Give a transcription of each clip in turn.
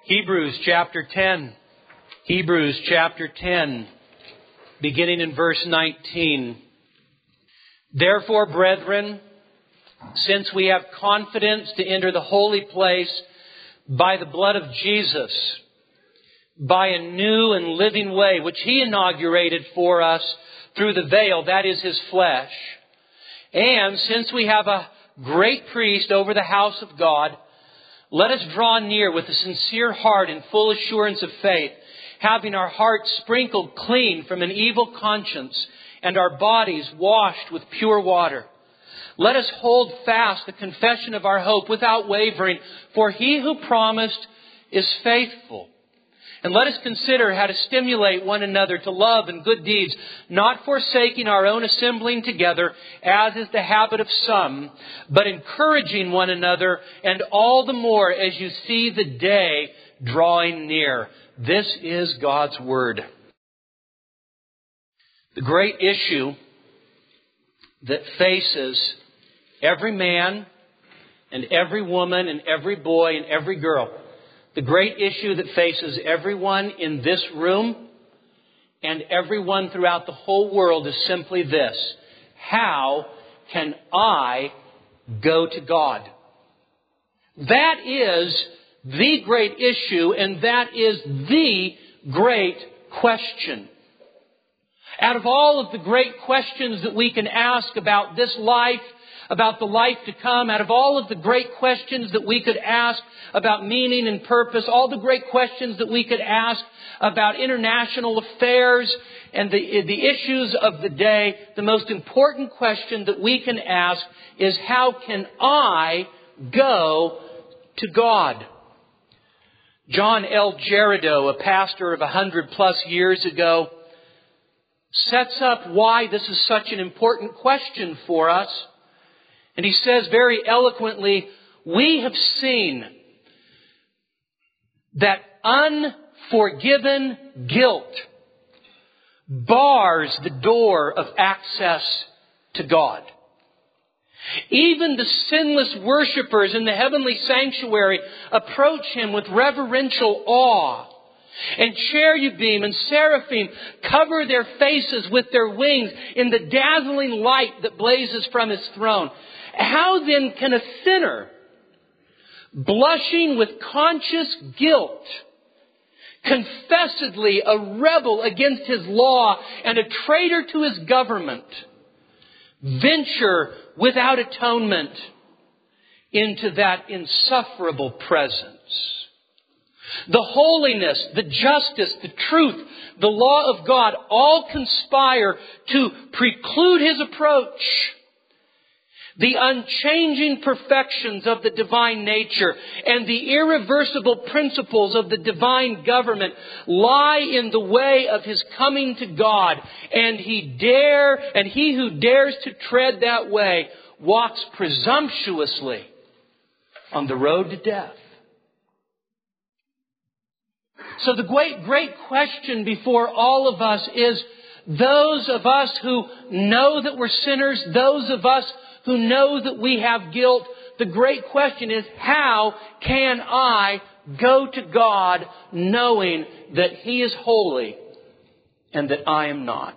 Hebrews chapter 10. Hebrews chapter 10, beginning in verse 19. Therefore, brethren, since we have confidence to enter the holy place by the blood of Jesus, by a new and living way, which He inaugurated for us through the veil, that is His flesh. And since we have a great priest over the house of God, let us draw near with a sincere heart and full assurance of faith, having our hearts sprinkled clean from an evil conscience and our bodies washed with pure water. Let us hold fast the confession of our hope without wavering, for He who promised is faithful. And let us consider how to stimulate one another to love and good deeds, not forsaking our own assembling together, as is the habit of some, but encouraging one another, and all the more as you see the day drawing near. This is God's Word. The great issue that faces every man and every woman and every boy and every girl, the great issue that faces everyone in this room and everyone throughout the whole world is simply this: how can I go to God? That is the great issue, and that is the great question. Out of all of the great questions that we can ask about this life, about the life to come, out of all of the great questions that we could ask about meaning and purpose, all the great questions that we could ask about international affairs and the issues of the day, the most important question that we can ask is, how can I go to God? John L. Jericho, a pastor of 100+ years ago, sets up why this is such an important question for us. And he says very eloquently, we have seen that unforgiven guilt bars the door of access to God. Even the sinless worshipers in the heavenly sanctuary approach Him with reverential awe. And cherubim and seraphim cover their faces with their wings in the dazzling light that blazes from His throne. How then can a sinner, blushing with conscious guilt, confessedly a rebel against His law and a traitor to His government, venture without atonement into that insufferable presence? The holiness, the justice, the truth, the law of God all conspire to preclude His approach. The unchanging perfections of the divine nature and the irreversible principles of the divine government lie in the way of His coming to God. And he who dares to tread that way walks presumptuously on the road to death. So the great question before all of us is, those of us who know that we're sinners, those of us who know that we have guilt, the great question is, how can I go to God knowing that He is holy and that I am not?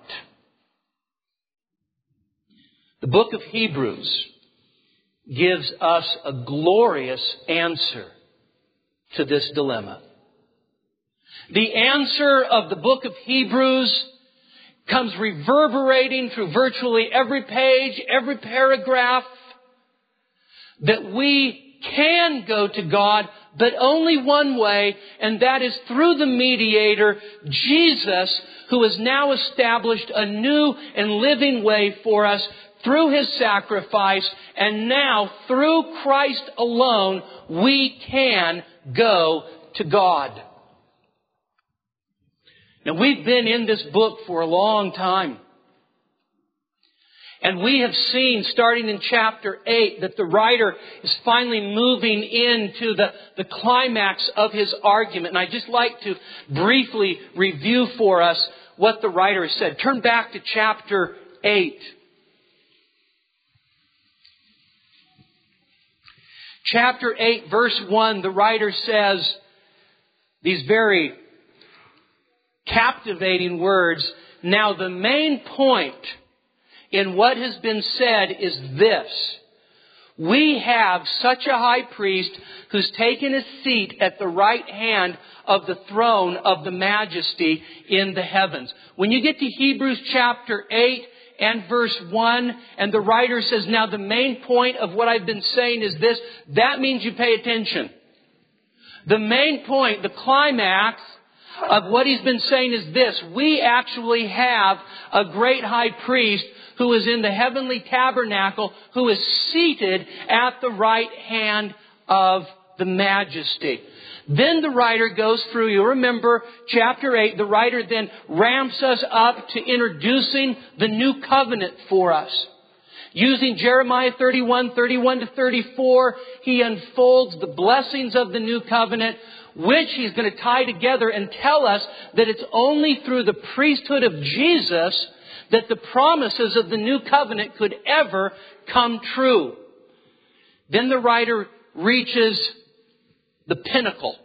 The book of Hebrews gives us a glorious answer to this dilemma. The answer of the book of Hebrews comes reverberating through virtually every page, every paragraph, that we can go to God, but only one way, and that is through the mediator, Jesus, who has now established a new and living way for us through His sacrifice, and now through Christ alone, we can go to God. Now, we've been in this book for a long time. And we have seen, starting in chapter 8, that the writer is finally moving into the climax of his argument. And I'd just like to briefly review for us what the writer has said. Turn back to chapter 8. Chapter 8, verse 1, the writer says, These very captivating words. Now the main point in what has been said is this. We have such a high priest who's taken his seat at the right hand of the throne of the majesty in the heavens. When you get to Hebrews chapter 8 and verse 1, and the writer says, now the main point of what I've been saying is this, that means you pay attention. The main point, the climax of what he's been saying is this. We actually have a great high priest who is in the heavenly tabernacle, who is seated at the right hand of the majesty. Then the writer goes through, you remember, chapter 8, the writer then ramps us up to introducing the new covenant for us. Using Jeremiah 31 to 34, he unfolds the blessings of the new covenant, which he's going to tie together and tell us that it's only through the priesthood of Jesus that the promises of the new covenant could ever come true. Then the writer reaches the pinnacle.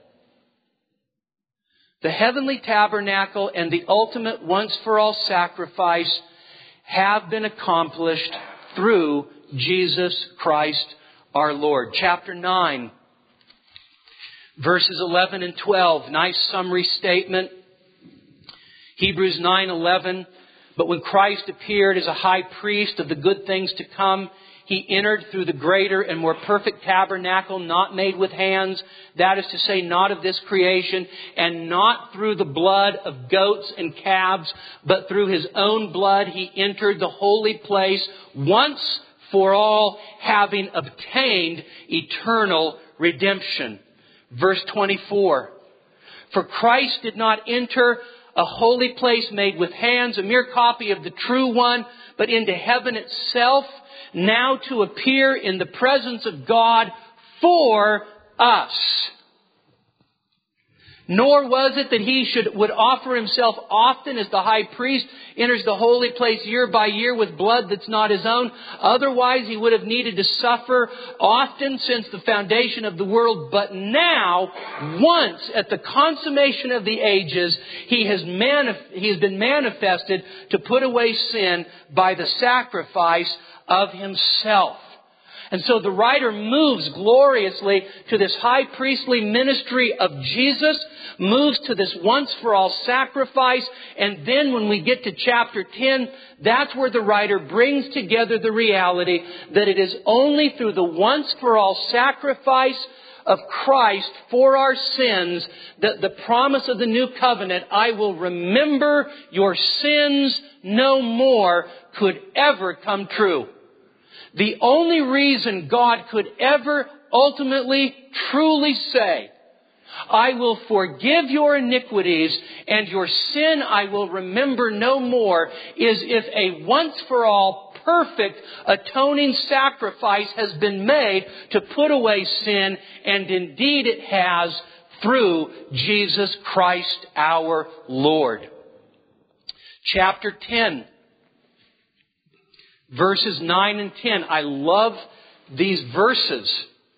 The heavenly tabernacle and the ultimate once-for-all sacrifice have been accomplished through Jesus Christ our Lord. Chapter 9, verses 11 and 12. Nice summary statement. Hebrews 9:11. But when Christ appeared as a high priest of the good things to come, He entered through the greater and more perfect tabernacle, not made with hands, that is to say, not of this creation, and not through the blood of goats and calves, but through His own blood He entered the holy place once for all, having obtained eternal redemption. Verse 24. For Christ did not enter a holy place made with hands, a mere copy of the true one, but into heaven itself, now to appear in the presence of God for us. Nor was it that He would offer Himself often as the high priest enters the holy place year by year with blood that's not His own. Otherwise He would have needed to suffer often since the foundation of the world. But now, once at the consummation of the ages, He has been manifested to put away sin by the sacrifice of Himself. And so the writer moves gloriously to this high priestly ministry of Jesus, moves to this once-for-all sacrifice, and then when we get to chapter 10, that's where the writer brings together the reality that it is only through the once-for-all sacrifice of Christ for our sins that the promise of the new covenant, I will remember your sins no more, could ever come true. The only reason God could ever ultimately, truly say, I will forgive your iniquities and your sin I will remember no more, is if a once-for-all perfect atoning sacrifice has been made to put away sin, and indeed it has, through Jesus Christ our Lord. Chapter 10. Verses 9 and 10. I love these verses.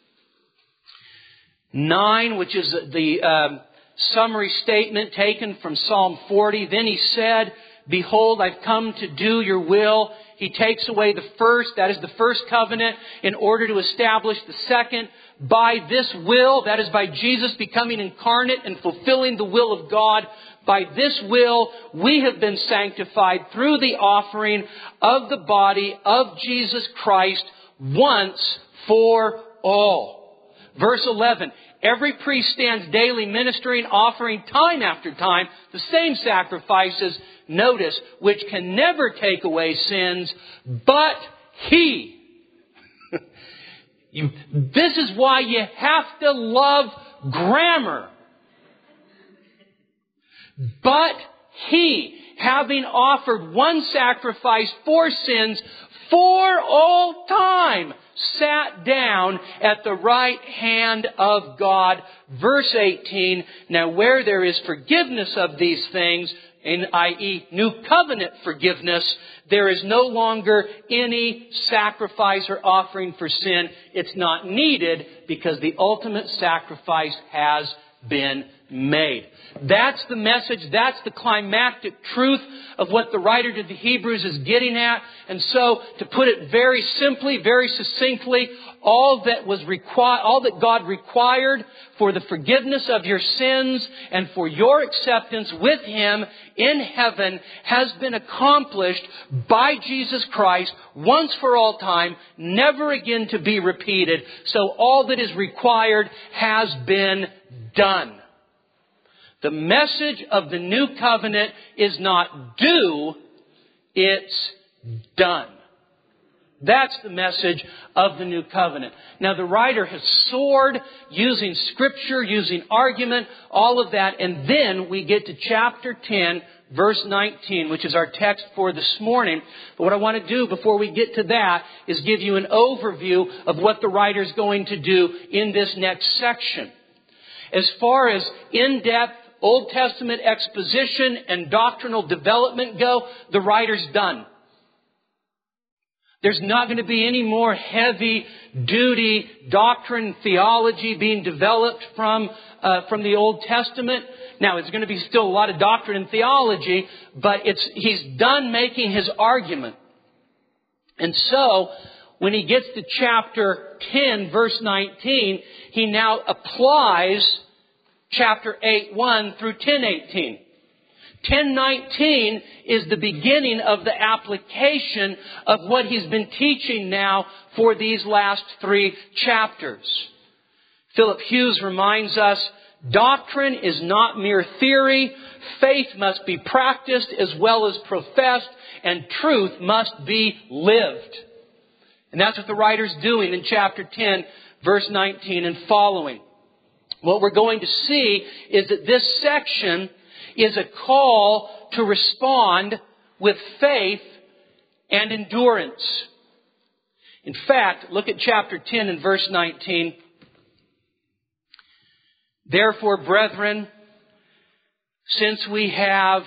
9, which is the summary statement taken from Psalm 40. Then He said, Behold, I've come to do your will. He takes away the first, that is the first covenant, in order to establish the second. By this will, that is by Jesus becoming incarnate and fulfilling the will of God, by this will, we have been sanctified through the offering of the body of Jesus Christ once for all. Verse 11, every priest stands daily ministering, offering time after time the same sacrifices, notice, which can never take away sins, but He. This is why you have to love grammar. But He, having offered one sacrifice for sins for all time, sat down at the right hand of God. Verse 18, now where there is forgiveness of these things, i.e. new covenant forgiveness, there is no longer any sacrifice or offering for sin. It's not needed because the ultimate sacrifice has been made. That's the message. That's the climactic truth of what the writer to the Hebrews is getting at. And so, to put it very simply, very succinctly, all that God required for the forgiveness of your sins and for your acceptance with Him in heaven has been accomplished by Jesus Christ once for all time, never again to be repeated. So all that is required has been done. The message of the new covenant is not do, it's done. That's the message of the new covenant. Now the writer has soared using scripture, using argument, all of that. And then we get to chapter 10, verse 19, which is our text for this morning. But what I want to do before we get to that is give you an overview of what the writer is going to do in this next section. As far as in-depth Old Testament exposition and doctrinal development go, the writer's done. There's not going to be any more heavy-duty doctrine, theology being developed from the Old Testament. Now, it's going to be still a lot of doctrine and theology, but he's done making his argument. And so, when he gets to chapter 10, verse 19, he now applies chapter 8:1 through 10:18. 10:19 is the beginning of the application of what he's been teaching now for these last 3 chapters. Philip Hughes reminds us, doctrine is not mere theory. Faith must be practiced as well as professed, and truth must be lived. And that's what the writer's doing in chapter 10, verse 19 and following. What we're going to see is that this section is a call to respond with faith and endurance. In fact, look at chapter 10 and verse 19. Therefore, brethren, since we have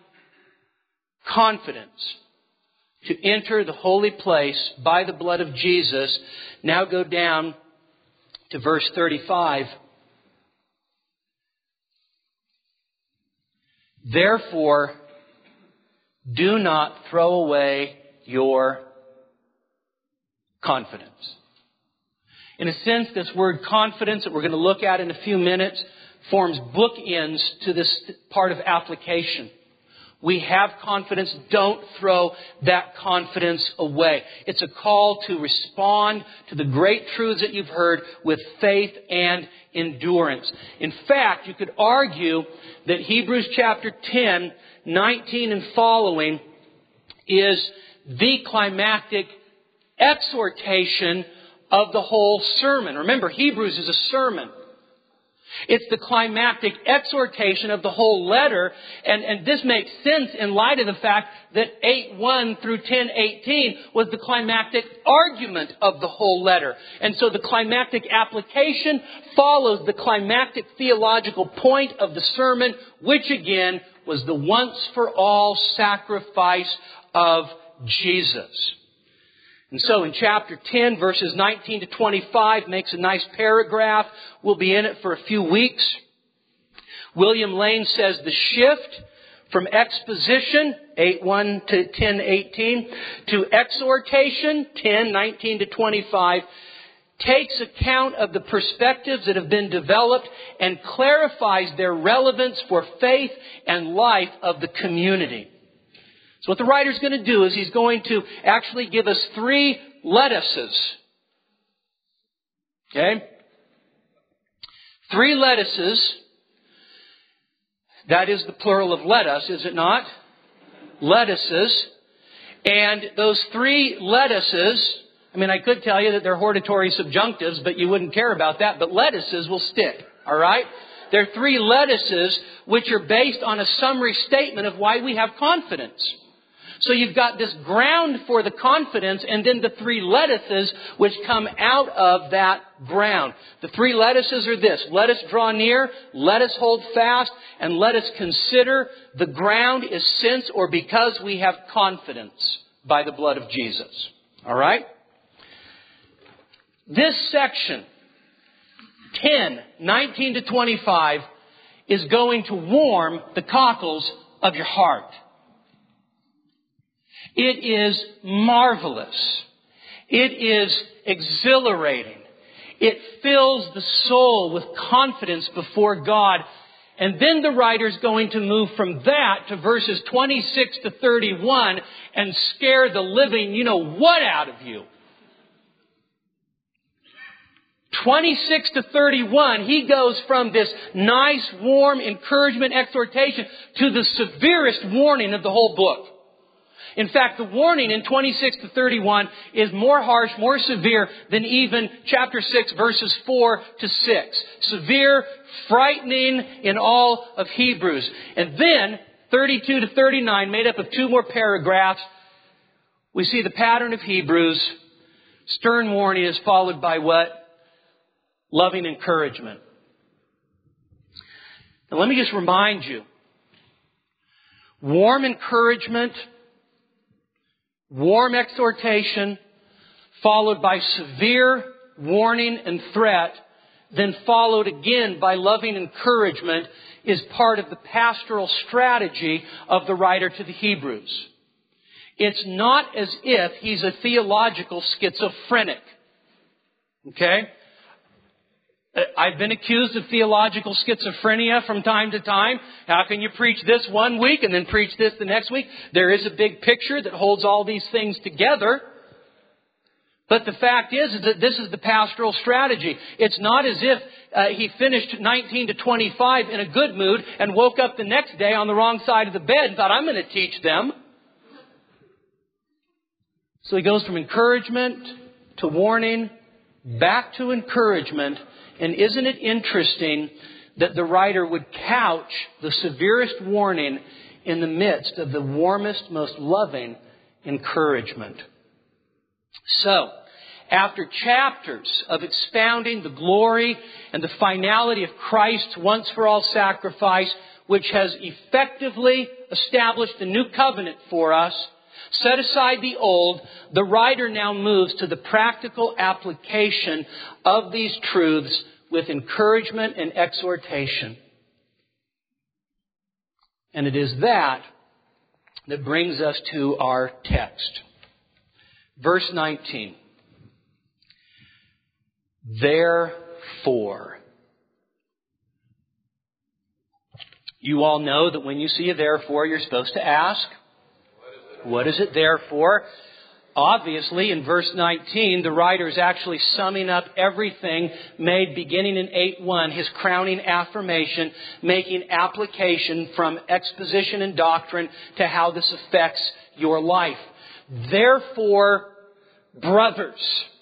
confidence to enter the holy place by the blood of Jesus, now go down to verse 35. Therefore, do not throw away your confidence. In a sense, this word confidence that we're going to look at in a few minutes forms bookends to this part of application. We have confidence. Don't throw that confidence away. It's a call to respond to the great truths that you've heard with faith and endurance. In fact, you could argue that Hebrews chapter 10, 19 and following is the climactic exhortation of the whole sermon. Remember, Hebrews is a sermon. It's the climactic exhortation of the whole letter. And this makes sense in light of the fact that 8:1 through 10:18 was the climactic argument of the whole letter. And so the climactic application follows the climactic theological point of the sermon, which again was the once for all sacrifice of Jesus. And so in chapter 10, verses 19 to 25 makes a nice paragraph. We'll be in it for a few weeks. William Lane says the shift from exposition, 8:1 to 10:18, to exhortation, 10:19 to 25, takes account of the perspectives that have been developed and clarifies their relevance for faith and life of the community. So what the writer's going to do is he's going to actually give us 3 lettuces. Okay? 3 lettuces. That is the plural of lettuce, is it not? Lettuces. And those 3 lettuces, I could tell you that they're hortatory subjunctives, but you wouldn't care about that. But lettuces will stick. All right? They're 3 lettuces which are based on a summary statement of why we have confidence. So you've got this ground for the confidence and then the 3 lettuces which come out of that ground. The 3 lettuces are this. Let us draw near, let us hold fast, and let us consider the ground is since or because we have confidence by the blood of Jesus. All right? This section, 10, 19 to 25, is going to warm the cockles of your heart. It is marvelous. It is exhilarating. It fills the soul with confidence before God. And then the writer's going to move from that to verses 26 to 31 and scare the living you-know-what out of you. 26 to 31, he goes from this nice, warm encouragement, exhortation to the severest warning of the whole book. In fact, the warning in 26 to 31 is more harsh, more severe than even chapter 6, verses 4 to 6. Severe, frightening in all of Hebrews. And then, 32 to 39, made up of two more paragraphs, we see the pattern of Hebrews. Stern warning is followed by what? Loving encouragement. Now let me just remind you. Warm encouragement, warm exhortation, followed by severe warning and threat, then followed again by loving encouragement, is part of the pastoral strategy of the writer to the Hebrews. It's not as if he's a theological schizophrenic. Okay? I've been accused of theological schizophrenia from time to time. How can you preach this one week and then preach this the next week? There is a big picture that holds all these things together. But the fact is that this is the pastoral strategy. It's not as if he finished 19 to 25 in a good mood and woke up the next day on the wrong side of the bed and thought, I'm going to teach them. So he goes from encouragement to warning, back to encouragement. And isn't it interesting that the writer would couch the severest warning in the midst of the warmest, most loving encouragement? So, after chapters of expounding the glory and the finality of Christ's once-for-all sacrifice, which has effectively established a new covenant for us, set aside the old, the writer now moves to the practical application of these truths with encouragement and exhortation. And it is that brings us to our text. Verse 19. Therefore. You all know that when you see a therefore, you're supposed to ask, what is it there for? Obviously, in verse 19, the writer is actually summing up everything made beginning in 8:1, his crowning affirmation, making application from exposition and doctrine to how this affects your life. Therefore, brothers,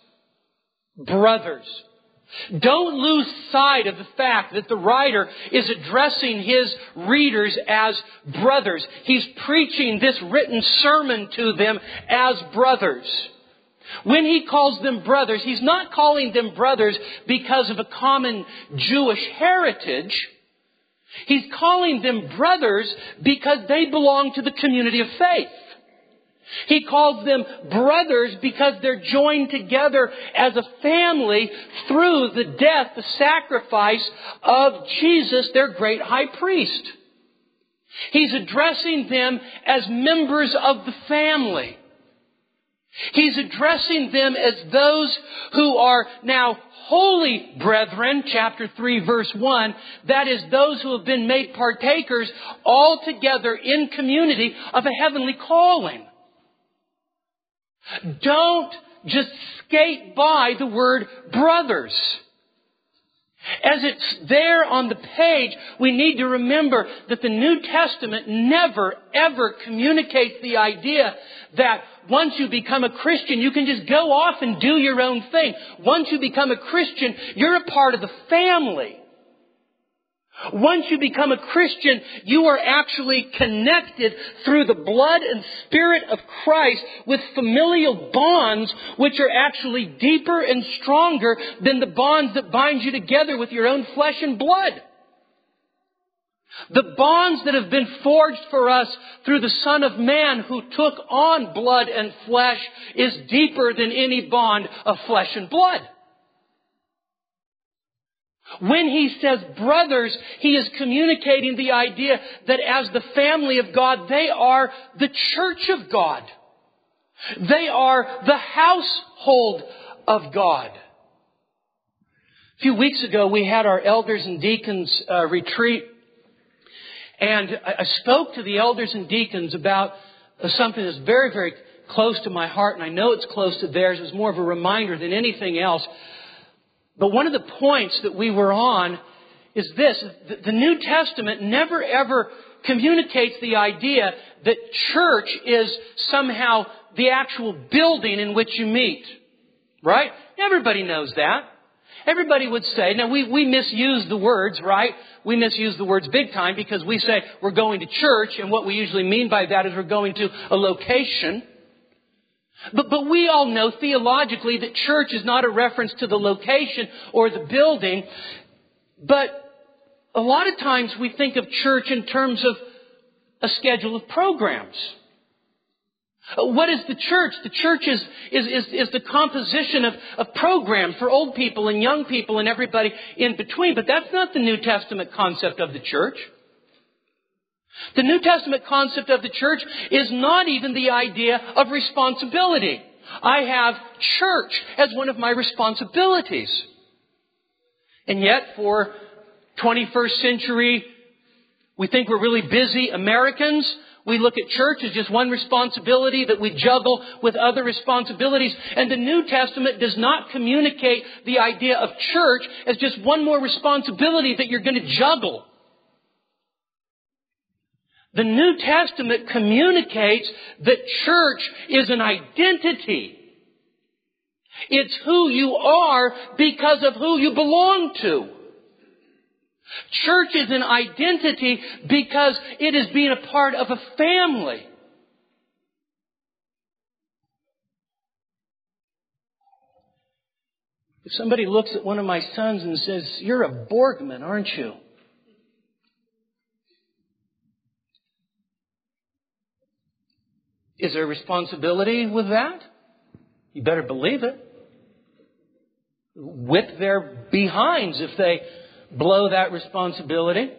don't lose sight of the fact that the writer is addressing his readers as brothers. He's preaching this written sermon to them as brothers. When he calls them brothers, he's not calling them brothers because of a common Jewish heritage. He's calling them brothers because they belong to the community of faith. He calls them brothers because they're joined together as a family through the death, the sacrifice of Jesus, their great high priest. He's addressing them as members of the family. He's addressing them as those who are now holy brethren, chapter 3, verse 1. That is, those who have been made partakers all together in community of a heavenly calling. Don't just skate by the word brothers. As it's there on the page, we need to remember that the New Testament never, ever communicates the idea that once you become a Christian, you can just go off and do your own thing. Once you become a Christian, you're a part of the family. Once you become a Christian, you are actually connected through the blood and Spirit of Christ with familial bonds which are actually deeper and stronger than the bonds that bind you together with your own flesh and blood. The bonds that have been forged for us through the Son of Man who took on blood and flesh is deeper than any bond of flesh and blood. When he says brothers, he is communicating the idea that as the family of God, they are the church of God. They are the household of God. A few weeks ago, we had our elders and deacons retreat. And I spoke to the elders and deacons about something that's very, very close to my heart. And I know it's close to theirs. It was more of a reminder than anything else. But one of the points that we were on is this. The New Testament never ever communicates the idea that church is somehow the actual building in which you meet. Right? Everybody knows that. Everybody would say, now we misuse the words, right? We misuse the words big time because we say we're going to church, and what we usually mean by that is we're going to a location. But we all know theologically that church is not a reference to the location or the building. But a lot of times we think of church in terms of a schedule of programs. What is the church? The church is the composition of programs for old people and young people and everybody in between. But that's not the New Testament concept of the church. The New Testament concept of the church is not even the idea of responsibility. I have church as one of my responsibilities. And yet, for 21st century, we think we're really busy Americans. We look at church as just one responsibility that we juggle with other responsibilities. And the New Testament does not communicate the idea of church as just one more responsibility that you're going to juggle. The New Testament communicates that church is an identity. It's who you are because of who you belong to. Church is an identity because it is being a part of a family. If somebody looks at one of my sons and says, "You're a Borgman, aren't you?" Is there a responsibility with that? You better believe it. Whip their behinds if they blow that responsibility.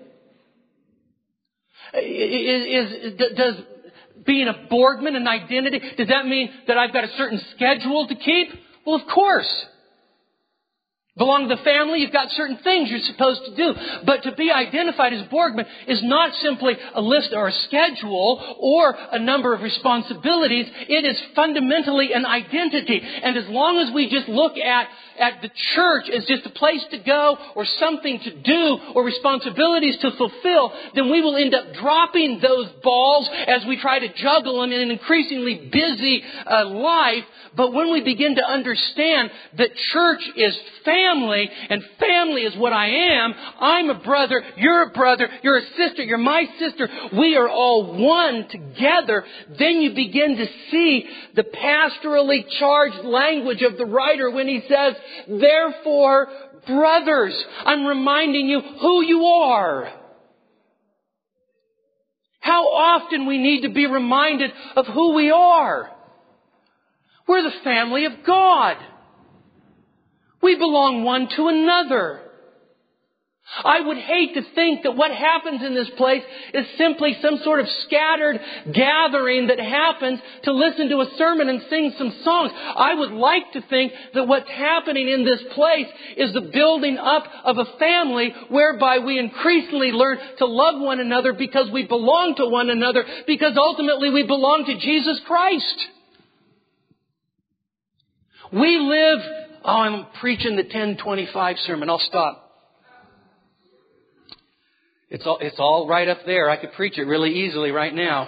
Does being a Borgman an identity? Does that mean that I've got a certain schedule to keep? Well, of course. Belong to the family, you've got certain things you're supposed to do. But to be identified as Borgman is not simply a list or a schedule or a number of responsibilities. It is fundamentally an identity. And as long as we just look at the church as just a place to go or something to do or responsibilities to fulfill, then we will end up dropping those balls as we try to juggle them in an increasingly busy life. But when we begin to understand that church is family, and family is what I am, I'm a brother, you're a sister, you're my sister, we are all one together, then you begin to see the pastorally charged language of the writer when he says, therefore, brothers, I'm reminding you who you are. How often we need to be reminded of who we are. We're the family of God. We belong one to another. I would hate to think that what happens in this place is simply some sort of scattered gathering that happens to listen to a sermon and sing some songs. I would like to think that what's happening in this place is the building up of a family whereby we increasingly learn to love one another because we belong to one another, because ultimately we belong to Jesus Christ. We live... I'm preaching the 10:25 sermon. I'll stop. It's all right up there. I could preach it really easily right now.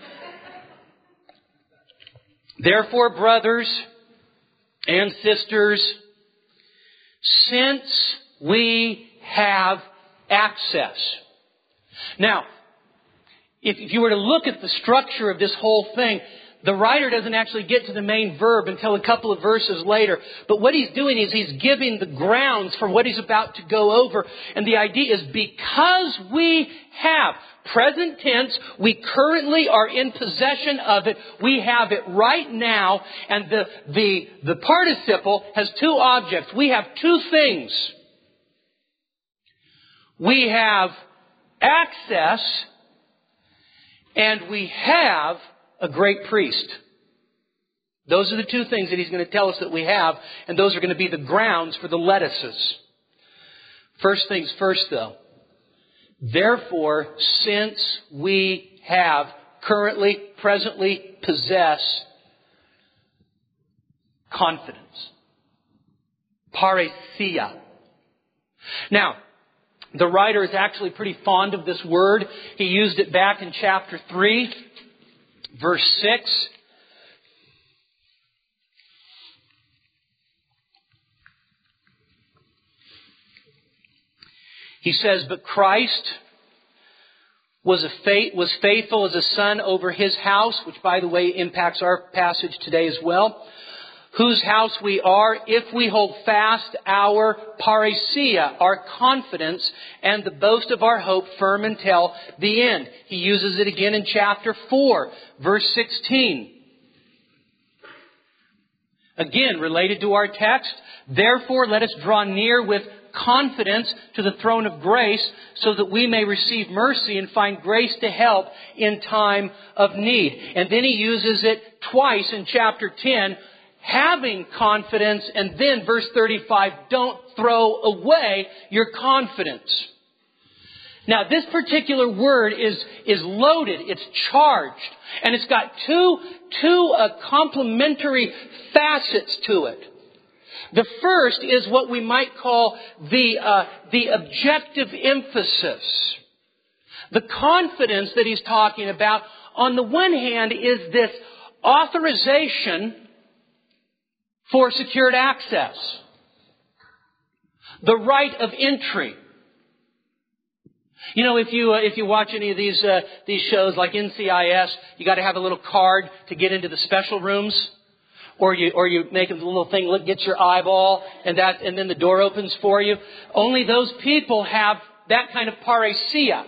Therefore, brothers and sisters, since we have access. Now, if you were to look at the structure of this whole thing, the writer doesn't actually get to the main verb until a couple of verses later. But what he's doing is he's giving the grounds for what he's about to go over. And the idea is because we have, present tense, we currently are in possession of it. We have it right now. And the participle has two objects. We have two things. we have access, and we have a great priest. Those are the two things that he's going to tell us that we have, and those are going to be the grounds for the lettuces. First things first, though. Therefore, since we have currently, presently possess confidence. Parousia. Now, the writer is actually pretty fond of this word. He used it back in chapter 3, verse 6. He says, but Christ was faithful as a son over His house, which, by the way, impacts our passage today as well, whose house we are if we hold fast our parousia, our confidence, and the boast of our hope firm until the end. He uses it again in chapter 4, verse 16. Again, related to our text, therefore let us draw near with confidence to the throne of grace so that we may receive mercy and find grace to help in time of need. And then he uses it twice in chapter 10, having confidence, and then verse 35, don't throw away your confidence. Now, this particular word is loaded, it's charged, and it's got two complementary facets to it. The first is what we might call the objective emphasis. The confidence that he's talking about, on the one hand, is this authorization for secured access. The right of entry. You know, if you watch any of these shows like NCIS, you got to have a little card to get into the special rooms. Or you make a little thing, look, gets your eyeball, and then the door opens for you. Only those people have that kind of parousia.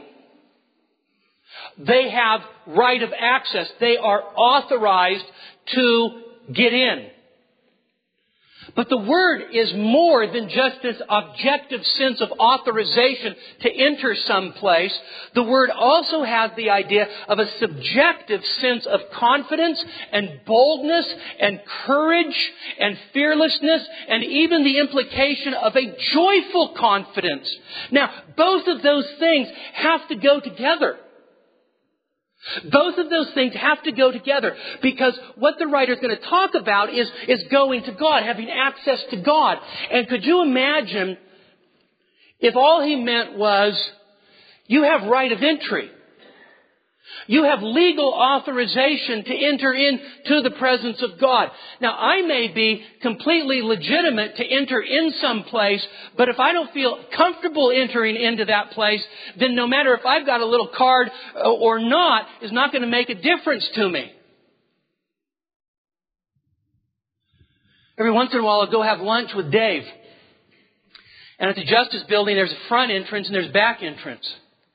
They have right of access. They are authorized to get in. But the word is more than just this objective sense of authorization to enter someplace. The word also has the idea of a subjective sense of confidence and boldness and courage and fearlessness, and even the implication of a joyful confidence. Now, both of those things have to go together. Both of those things have to go together, because what the writer is going to talk about is going to God, having access to God. And could you imagine if all he meant was, you have right of entry. You have legal authorization to enter into the presence of God. Now, I may be completely legitimate to enter in some place, but if I don't feel comfortable entering into that place, then no matter if I've got a little card or not, is not going to make a difference to me. Every once in a while, I'll go have lunch with Dave. And at the Justice Building, there's a front entrance and there's a back entrance.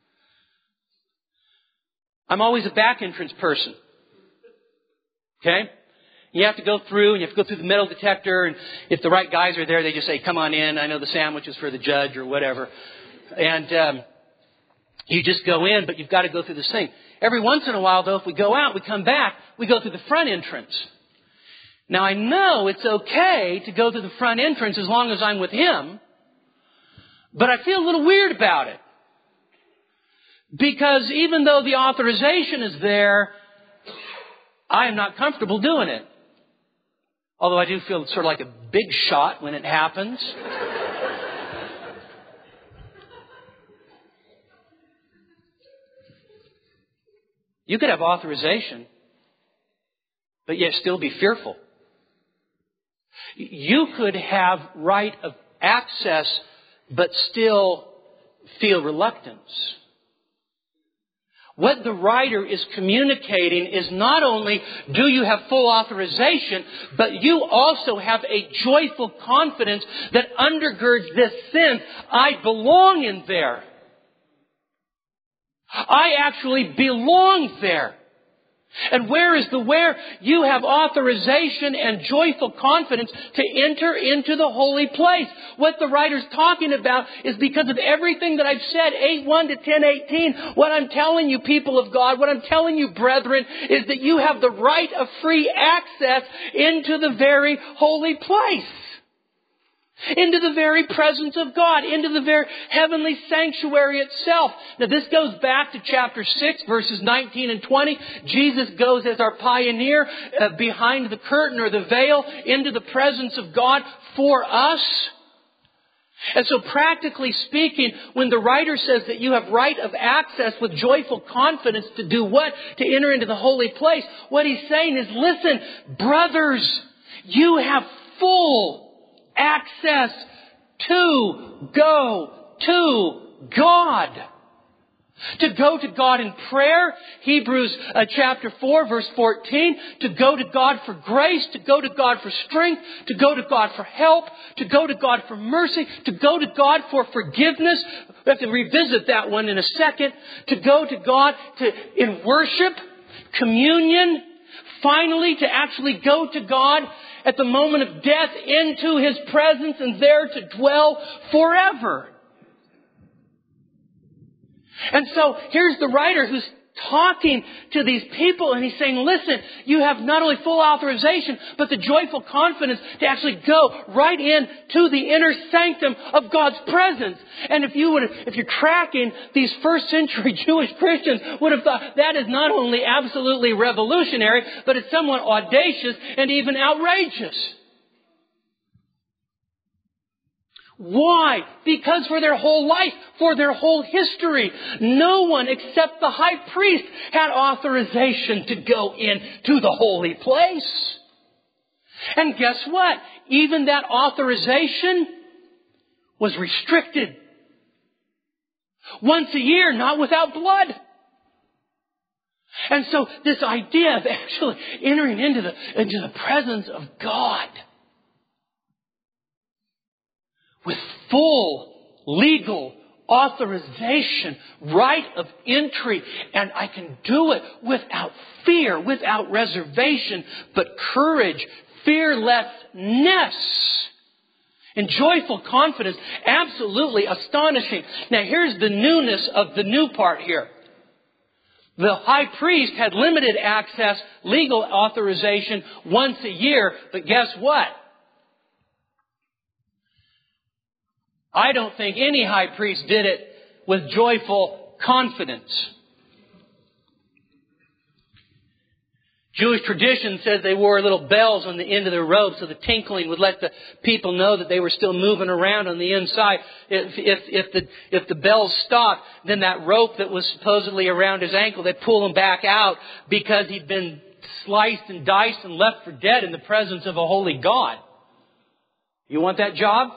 I'm always a back entrance person. Okay? You have to go through, and you have to go through the metal detector, and if the right guys are there, they just say, come on in, I know the sandwich is for the judge or whatever. And you just go in, but you've got to go through this thing. Every once in a while, though, if we go out, we come back, we go through the front entrance. Now, I know it's okay to go through the front entrance as long as I'm with him, but I feel a little weird about it. Because even though the authorization is there, I am not comfortable doing it. Although I do feel sort of like a big shot when it happens. You could have authorization, but yet still be fearful. You could have right of access, but still feel reluctance. What the writer is communicating is not only do you have full authorization, but you also have a joyful confidence that undergirds this sense, I belong in there. I actually belong there. And where is the where? You have authorization and joyful confidence to enter into the holy place. What the writer's talking about is because of everything that I've said, 8:1 to 10:18, what I'm telling you, people of God, what I'm telling you, brethren, is that you have the right of free access into the very holy place. Into the very presence of God, into the very heavenly sanctuary itself. Now this goes back to chapter 6, verses 19 and 20. Jesus goes as our pioneer behind the curtain or the veil into the presence of God for us. And so practically speaking, when the writer says that you have right of access with joyful confidence to do what? To enter into the holy place. What he's saying is, listen, brothers, you have full access to go to God. To go to God in prayer, Hebrews chapter 4 verse 14, to go to God for grace, to go to God for strength, to go to God for help, to go to God for mercy, to go to God for forgiveness. We have to revisit that one in a second. To go to God in worship, communion, finally to actually go to God at the moment of death into His presence and there to dwell forever. And so here's the writer who's talking to these people and he's saying, listen, you have not only full authorization, but the joyful confidence to actually go right in to the inner sanctum of God's presence. And if you're tracking, these first century Jewish Christians would have thought that is not only absolutely revolutionary, but it's somewhat audacious and even outrageous. Why? Because for their whole life, for their whole history, no one except the high priest had authorization to go into the holy place. And guess what? Even that authorization was restricted. Once a year, not without blood. And so this idea of actually entering into the presence of God with full legal authorization, right of entry, and I can do it without fear, without reservation, but courage, fearlessness, and joyful confidence. Absolutely astonishing. Now here's the newness of the new part here. The high priest had limited access, legal authorization once a year, but guess what? I don't think any high priest did it with joyful confidence. Jewish tradition says they wore little bells on the end of their robes so the tinkling would let the people know that they were still moving around on the inside. If the bells stopped, then that rope that was supposedly around his ankle, they'd pull him back out because he'd been sliced and diced and left for dead in the presence of a holy God. You want that job?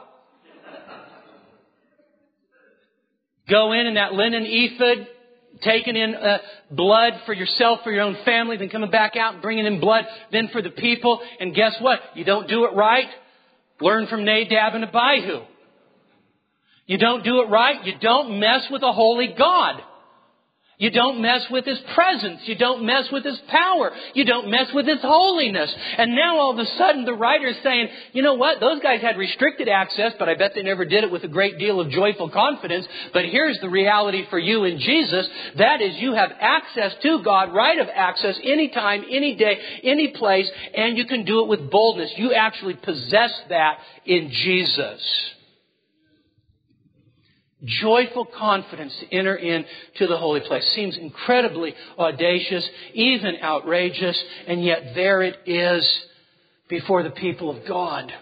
Go in that linen ephod, taking in blood for yourself, for your own family, then coming back out and bringing in blood then for the people. And guess what? You don't do it right, learn from Nadab and Abihu. You don't do it right, you don't mess with a holy God. You don't mess with His presence. You don't mess with His power. You don't mess with His holiness. And now all of a sudden the writer is saying, you know what? Those guys had restricted access, but I bet they never did it with a great deal of joyful confidence. But here's the reality for you in Jesus. That is, you have access to God, right of access, anytime, any day, any place, and you can do it with boldness. You actually possess that in Jesus. Joyful confidence to enter into the holy place. Seems incredibly audacious, even outrageous, and yet there it is before the people of God.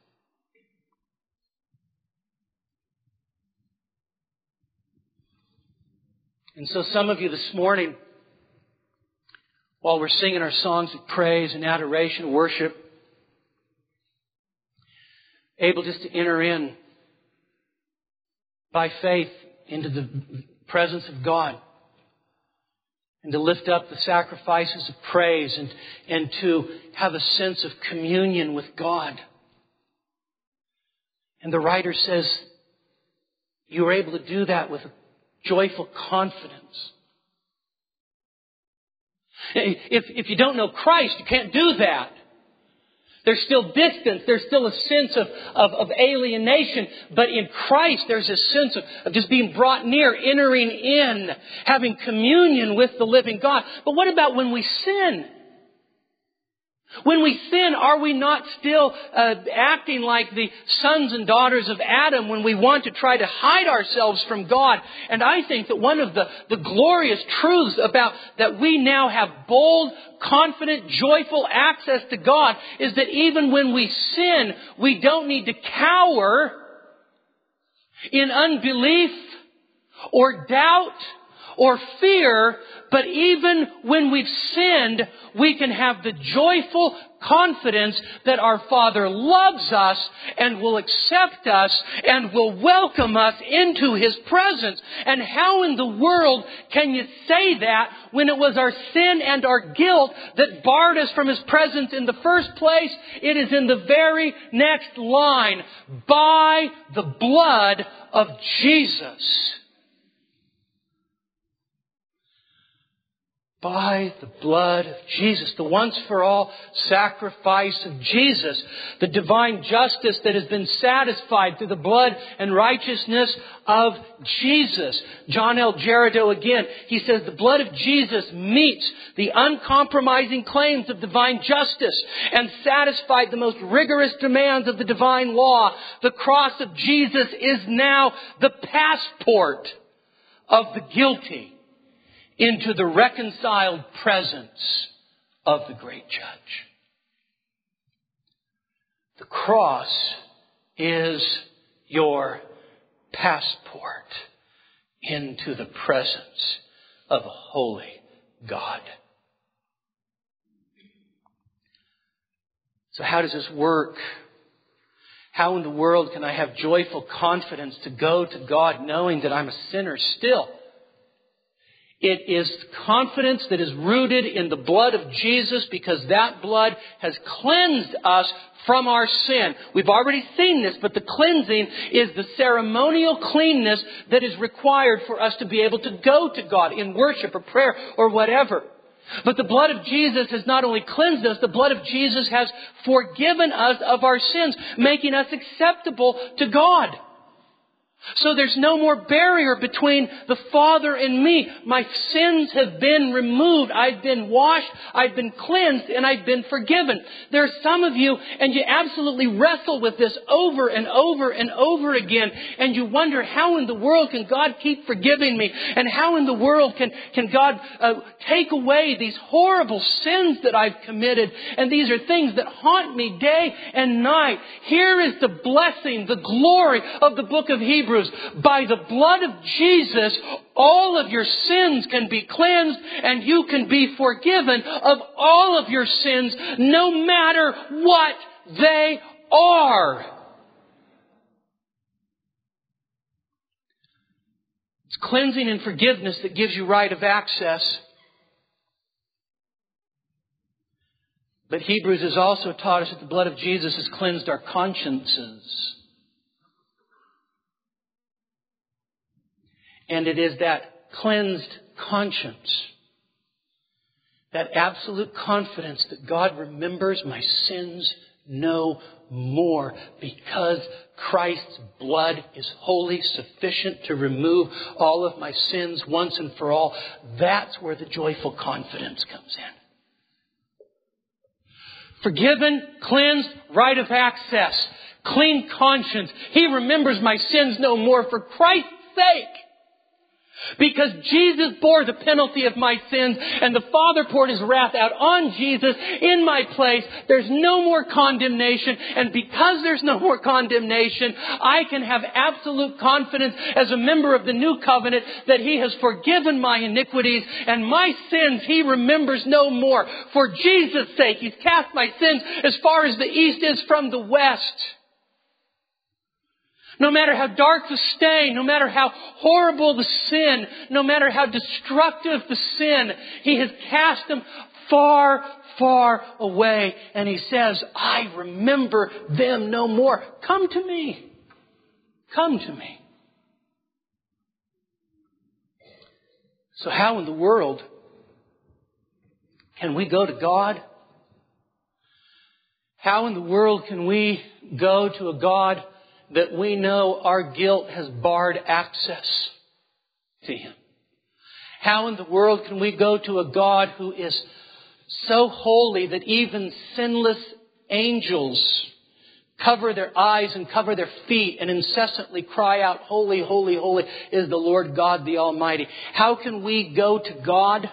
And so some of you this morning, while we're singing our songs of praise and adoration, worship, able just to enter in by faith into the presence of God and to lift up the sacrifices of praise and to have a sense of communion with God. And the writer says you are able to do that with a joyful confidence. If you don't know Christ, you can't do that. There's still distance. There's still a sense of alienation. But in Christ, there's a sense of just being brought near, entering in, having communion with the living God. But what about when we sin? When we sin, are we not still acting like the sons and daughters of Adam when we want to try to hide ourselves from God? And I think that one of the glorious truths about that we now have bold, confident, joyful access to God is that even when we sin, we don't need to cower in unbelief or doubt or fear, but even when we've sinned, we can have the joyful confidence that our Father loves us and will accept us and will welcome us into His presence. And how in the world can you say that when it was our sin and our guilt that barred us from His presence in the first place? It is in the very next line. By the blood of Jesus. By the blood of Jesus, the once-for-all sacrifice of Jesus, the divine justice that has been satisfied through the blood and righteousness of Jesus. John L. Gerardo again, he says the blood of Jesus meets the uncompromising claims of divine justice and satisfied the most rigorous demands of the divine law. The cross of Jesus is now the passport of the guilty into the reconciled presence of the great Judge. The cross is your passport into the presence of a holy God. So how does this work? How in the world can I have joyful confidence to go to God knowing that I'm a sinner still? It is confidence that is rooted in the blood of Jesus because that blood has cleansed us from our sin. We've already seen this, but the cleansing is the ceremonial cleanness that is required for us to be able to go to God in worship or prayer or whatever. But the blood of Jesus has not only cleansed us, the blood of Jesus has forgiven us of our sins, making us acceptable to God. So there's no more barrier between the Father and me. My sins have been removed. I've been washed. I've been cleansed and I've been forgiven. There are some of you and you absolutely wrestle with this over and over and over again. And you wonder, how in the world can God keep forgiving me? And how in the world can God take away these horrible sins that I've committed? And these are things that haunt me day and night. Here is the blessing, the glory of the book of Hebrews. By the blood of Jesus, all of your sins can be cleansed and you can be forgiven of all of your sins, no matter what they are. It's cleansing and forgiveness that gives you right of access. But Hebrews has also taught us that the blood of Jesus has cleansed our consciences. And it is that cleansed conscience, that absolute confidence that God remembers my sins no more because Christ's blood is wholly sufficient to remove all of my sins once and for all. That's where the joyful confidence comes in. Forgiven, cleansed, right of access, clean conscience. He remembers my sins no more for Christ's sake. Because Jesus bore the penalty of my sins and the Father poured His wrath out on Jesus in my place. There's no more condemnation. And because there's no more condemnation, I can have absolute confidence as a member of the new covenant that He has forgiven my iniquities and my sins He remembers no more. For Jesus' sake, He's cast my sins as far as the east is from the west. No matter how dark the stain, no matter how horrible the sin, no matter how destructive the sin, He has cast them far, far away. And He says, I remember them no more. Come to me. Come to me. So how in the world can we go to God? How in the world can we go to a God that we know our guilt has barred access to Him? How in the world can we go to a God who is so holy that even sinless angels cover their eyes and cover their feet and incessantly cry out, "Holy, holy, holy is the Lord God the Almighty"? How can we go to God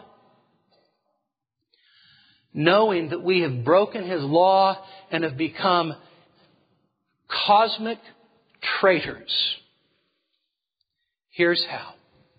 knowing that we have broken His law and have become cosmic traitors? Here's how.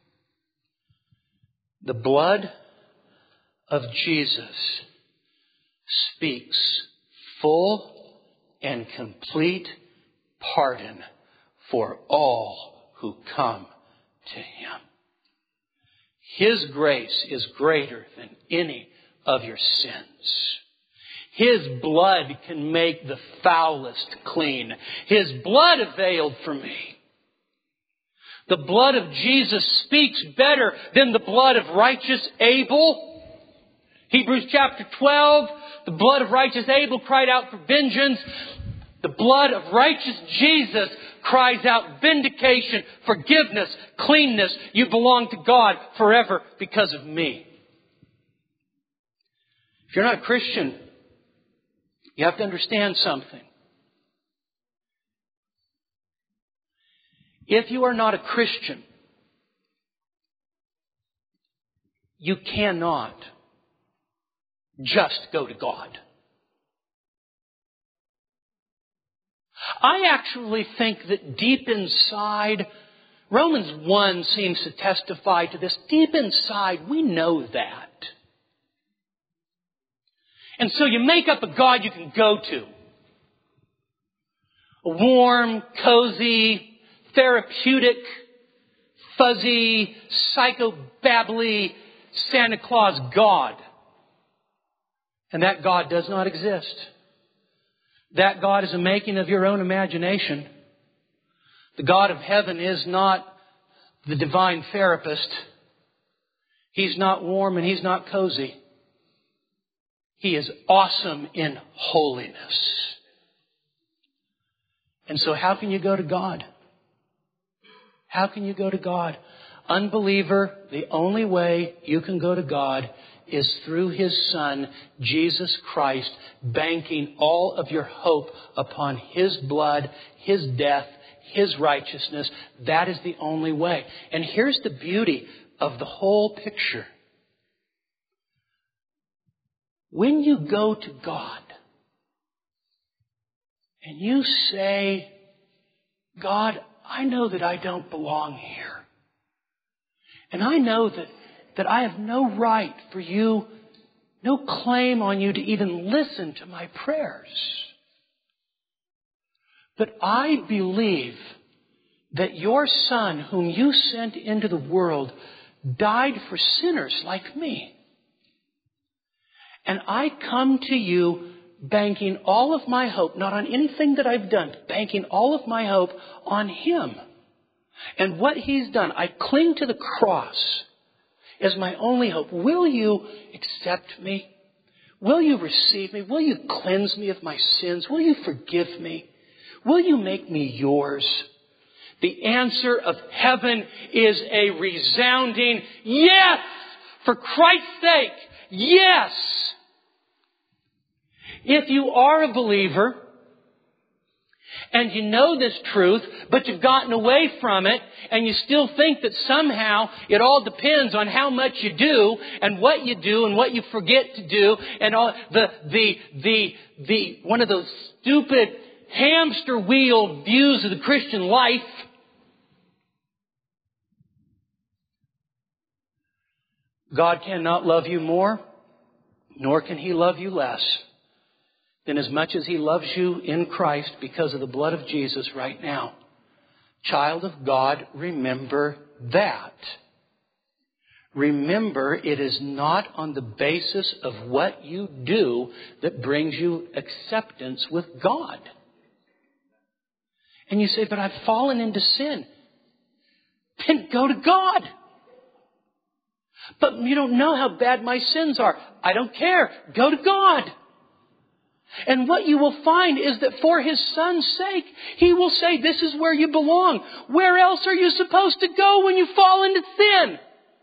The blood of Jesus speaks full and complete pardon for all who come to Him. His grace is greater than any of your sins. His blood can make the foulest clean. His blood availed for me. The blood of Jesus speaks better than the blood of righteous Abel. Hebrews chapter 12, the blood of righteous Abel cried out for vengeance. The blood of righteous Jesus cries out vindication, forgiveness, cleanness. You belong to God forever because of me. If you're not a Christian, you have to understand something. If you are not a Christian, you cannot just go to God. I actually think that deep inside, Romans 1 seems to testify to this. Deep inside, we know that. And so you make up a God you can go to. A warm, cozy, therapeutic, fuzzy, psychobabbly Santa Claus God. And that God does not exist. That God is a making of your own imagination. The God of heaven is not the divine therapist. He's not warm and He's not cozy. He is awesome in holiness. And so how can you go to God? How can you go to God? Unbeliever, the only way you can go to God is through His Son, Jesus Christ, banking all of your hope upon His blood, His death, His righteousness. That is the only way. And here's the beauty of the whole picture. When you go to God and you say, "God, I know that I don't belong here. And I know that I have no right for you, no claim on you to even listen to my prayers. But I believe that your Son, whom you sent into the world, died for sinners like me. And I come to you banking all of my hope, not on anything that I've done, banking all of my hope on Him. And what He's done, I cling to the cross as my only hope. Will you accept me? Will you receive me? Will you cleanse me of my sins? Will you forgive me? Will you make me yours?" The answer of heaven is a resounding yes! For Christ's sake, yes! If you are a believer and you know this truth, but you've gotten away from it, and you still think that somehow it all depends on how much you do and what you forget to do, and all the one of those stupid hamster wheel views of the Christian life. God cannot love you more, nor can He love you less than as much as He loves you in Christ because of the blood of Jesus right now. Child of God, remember that. Remember, it is not on the basis of what you do that brings you acceptance with God. And you say, "But I've fallen into sin." Then go to God. But you don't know how bad my sins are. I don't care. Go to God. And what you will find is that for His Son's sake, He will say, this is where you belong. Where else are you supposed to go when you fall into sin?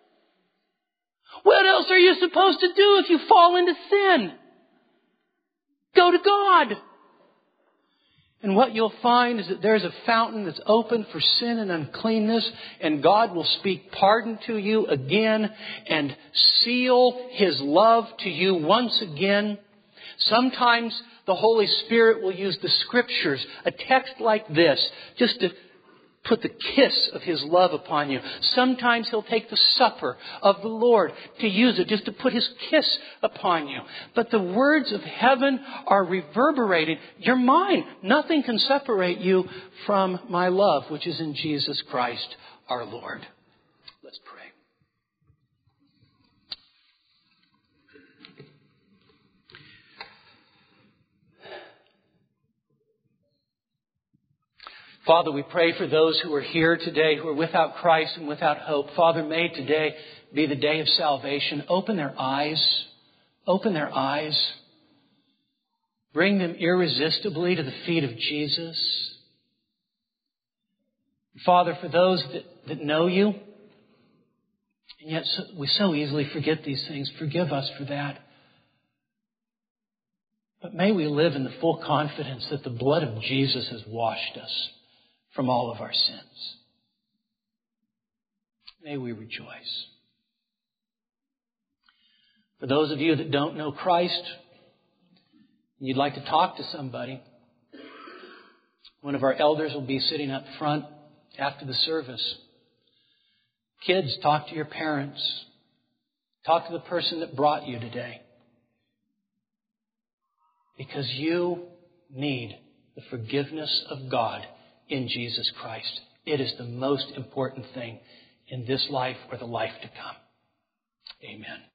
What else are you supposed to do if you fall into sin? Go to God. And what you'll find is that there's a fountain that's open for sin and uncleanness, and God will speak pardon to you again and seal His love to you once again. Sometimes the Holy Spirit will use the Scriptures, a text like this, just to put the kiss of His love upon you. Sometimes He'll take the supper of the Lord to use it just to put His kiss upon you. But the words of heaven are reverberating. You're mine. Nothing can separate you from my love, which is in Jesus Christ our Lord. Let's pray. Father, we pray for those who are here today who are without Christ and without hope. Father, may today be the day of salvation. Open their eyes. Open their eyes. Bring them irresistibly to the feet of Jesus. Father, for those that know You, and yet we so easily forget these things, forgive us for that. But may we live in the full confidence that the blood of Jesus has washed us from all of our sins. May we rejoice. For those of you that don't know Christ, and you'd like to talk to somebody, one of our elders will be sitting up front after the service. Kids, talk to your parents. Talk to the person that brought you today. Because you need the forgiveness of God in Jesus Christ. It is the most important thing in this life or the life to come. Amen.